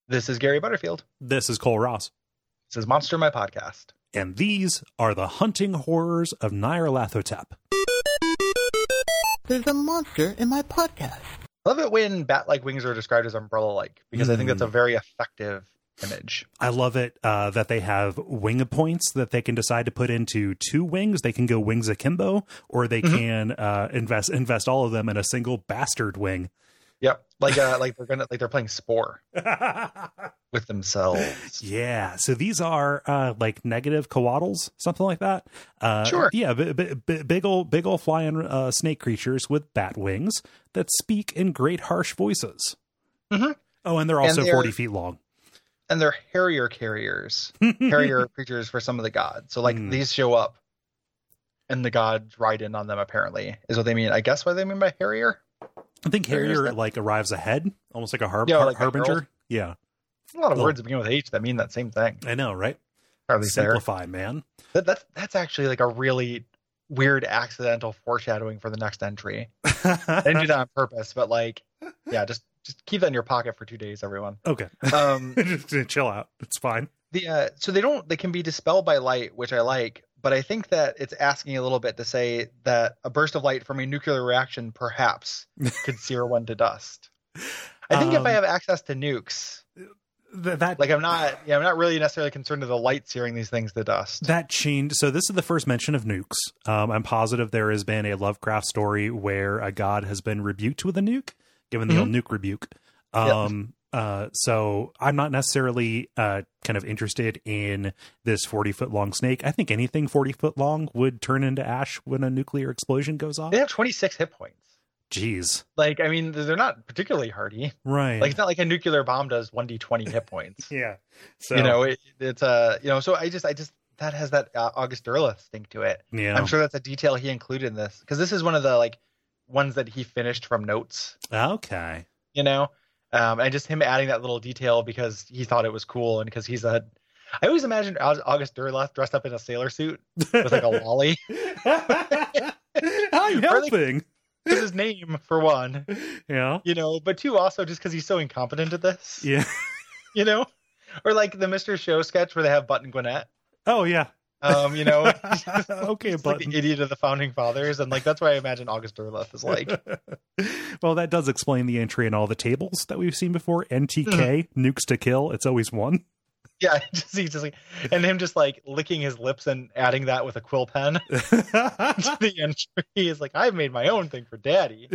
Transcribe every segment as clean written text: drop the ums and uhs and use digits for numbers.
This is Gary Butterfield. This is Cole Ross. This is Monster My Podcast. And these are the hunting horrors of Nyarlathotep. There's a monster in my podcast. I love it when bat-like wings are described as umbrella-like, because I think that's a very effective image. I love it that they have wing points that they can decide to put into two wings. They can go wings akimbo, or they can invest all of them in a single bastard wing. Yep, like they're playing Spore with themselves. Yeah, so these are like negative coatls, something like that. Sure. Yeah, big old flying snake creatures with bat wings that speak in great harsh voices. Mm-hmm. Oh, and they're also 40 feet long. And they're Harrier carriers, Harrier creatures for some of the gods. So like these show up, and the gods ride in on them. Apparently, is what they mean. I guess what they mean by Harrier. I think Harrier like arrives ahead, almost like a harbinger. Yeah, a lot of words that begin with H that mean that same thing. I know, right? Hardly simplify, man. That's actually like a really weird accidental foreshadowing for the next entry. I didn't do that on purpose, but like, yeah, just keep that in your pocket for 2 days, everyone. Okay. Just chill out. It's fine. So they can be dispelled by light, which I like, but I think that it's asking a little bit to say that a burst of light from a nuclear reaction perhaps could sear one to dust. I think if I have access to nukes, I'm not really necessarily concerned with the light searing these things to dust. That changed. So this is the first mention of nukes. I'm positive there has been a Lovecraft story where a god has been rebuked with a nuke, given the old nuke rebuke. So I'm not necessarily kind of interested in this 40-foot long snake. I think anything 40-foot long would turn into ash when a nuclear explosion goes off. They have 26 hit points. Jeez. Like, I mean, they're not particularly hardy. Right. Like, it's not like a nuclear bomb does 1d20 hit points. Yeah. So, so I just, that has that August Derleth stink to it. Yeah. I'm sure that's a detail he included in this, because this is one of the, like, ones that he finished from notes. Okay. And just him adding that little detail because he thought it was cool, and because I always imagined August Derleth dressed up in a sailor suit with like a lolly. I'm helping. It's his name, for one. Yeah. But two, also just because he's so incompetent at this. Yeah. Or like the Mr. Show sketch where they have Button Gwinnett. Oh, yeah. Okay, but like the idiot of the founding fathers, and like that's what I imagine August Derleth is like. Well, that does explain the entry in all the tables that we've seen before. NTK, nukes to kill. It's always one. Yeah, he's just like, and him just like licking his lips and adding that with a quill pen to the entry. Is like, I've made my own thing for Daddy.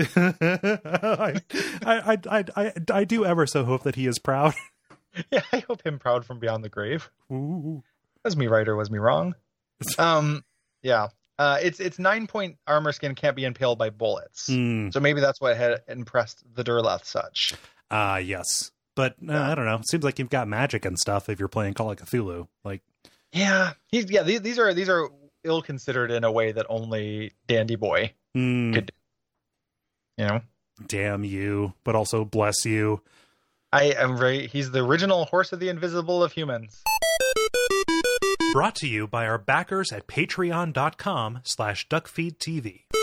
I do ever so hope that he is proud. Yeah, I hope him proud from beyond the grave. Ooh. Was me right or was me wrong? Yeah. It's 9-point armor skin can't be impaled by bullets. So maybe that's what had impressed the Derleth such. Yes. But I don't know. It seems like you've got magic and stuff if you're playing Call of Cthulhu. Like, yeah. These are ill considered in a way that only Dandy Boy could do. Damn you, but also bless you. I am he's the original Horse of the Invisible of humans. Brought to you by our backers at patreon.com/duckfeedtv.